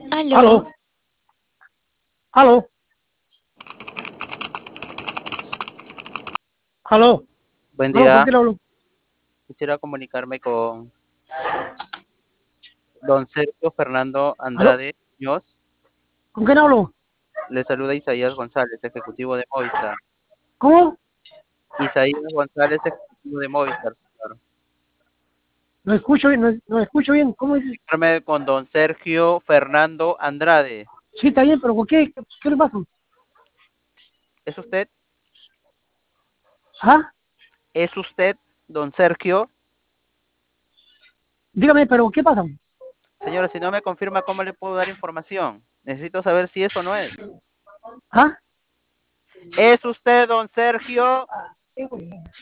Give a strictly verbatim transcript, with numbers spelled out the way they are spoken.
Aló, Aló, aló, aló, buen aló, ¿con día. quién hablo? Quisiera comunicarme con don Sergio Fernando Aló, Andrade Muñoz. ¿con quién hablo? Le saluda Isaías González, ejecutivo de Movistar. ¿Cómo? Isaías González, ejecutivo de Movistar, señor. No escucho bien, no, no escucho bien, ¿cómo dices? Comunicarme con don Sergio Fernando Andrade. Sí, está bien, pero ¿por qué? ¿Qué, qué le pasa? ¿Es usted? ¿Ah? ¿Es usted, don Sergio? Dígame, pero ¿qué pasa? Señora, si no me confirma, ¿cómo le puedo dar información? Necesito saber si eso no es. ¿Ah? ¿Es usted, don Sergio?